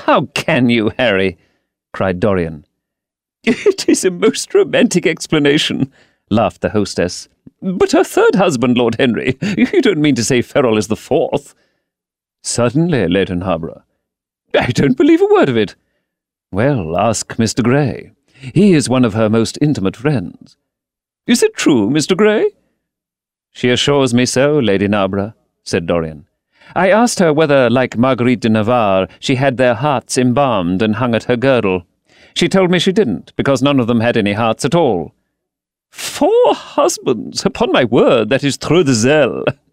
"How can you, Harry?" cried Dorian. "It is a most romantic explanation," laughed the hostess. "But her third husband, Lord Henry, you don't mean to say Ferrol is the fourth?" "Certainly, Leighton Harborough." "I don't believe a word of it." "Well, ask Mr. Grey. He is one of her most intimate friends." "Is it true, Mr. Grey?" "She assures me so, Lady Narborough," said Dorian. "I asked her whether, like Marguerite de Navarre, she had their hearts embalmed and hung at her girdle. She told me she didn't, because none of them had any hearts at all." "4 husbands! Upon my word, that is trop de zèle."